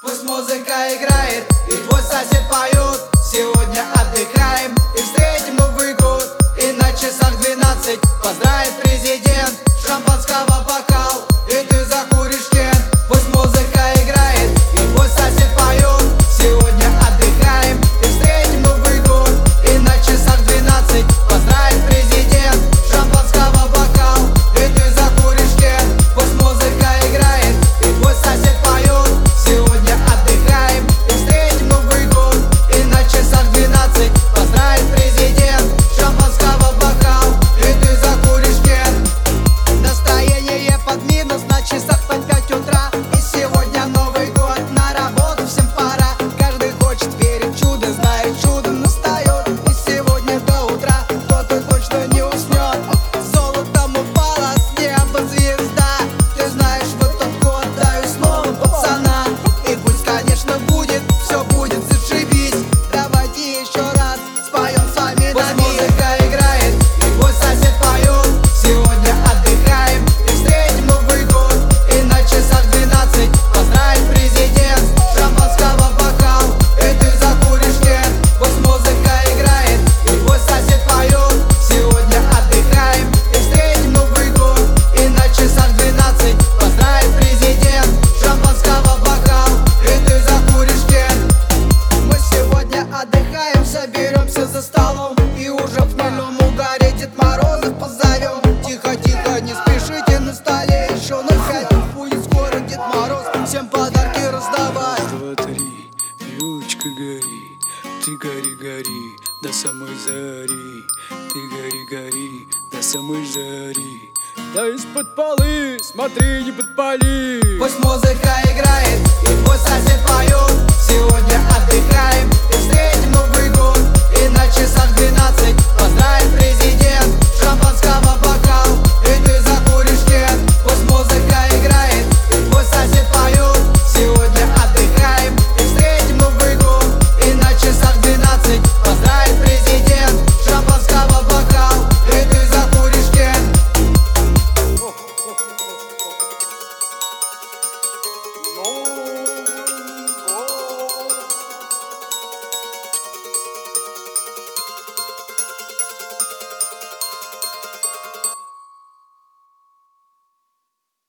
Пусть музыка играет и твой сосед поет. Сегодня отдыхаем и встретим Новый год. И на часах 12 поздравит президент. Шампанского бокал и ты закуришь кен. Пусть музыка играет и твой сосед поет. Сегодня отдыхаем и встретим Новый год. И на часах 12 поздравит президент. Шампанского бокал и ты закуришь кен. Пусть музыка играет и твой сосед поет. Сегодня отдыхаем и встретим Новый год. И на часах 12 поздравит президент. Шампанского бокал и ты закуришь кен. Настроение под минус, на часах под 5 утра. И сегодня Новый год, на работу всем пора. Каждый хочет верить в чудо, знает, чудо настает. И сегодня до утра кто-то точно не уснет. Золотом упала с неба звезда. Ты знаешь, в этот год даю снова пацана. И пусть, конечно, будет, все будет зашибись. Давайте еще раз споем с вами на миг. Музыка играет и твой сосед поет. Сегодня отдыхаем и встретим Новый год. И на часах 12 поздравит президент. Шампанского бокал и ты закуришь кен. Пусть музыка играет и твой сосед поет. Сегодня отдыхаем и встретим Новый год. И на часах 12 поздравит президент. Шампанского бокал и ты закуришь кен. Мы сегодня отдыхаем, соберемся за столом. И уже в хмельном угаре Дед Морозов позовем. Тихо, тихо, не спешите, на столе еще на 5. Будет скоро Дед Мороз всем подарки раздавать. 2, 3, елочка гори, ты гори, гори до самой зари. Ты гори, гори до самой зари. Да из-под полы, смотри, не подпали. Пусть музыка играет и твой сосед поет.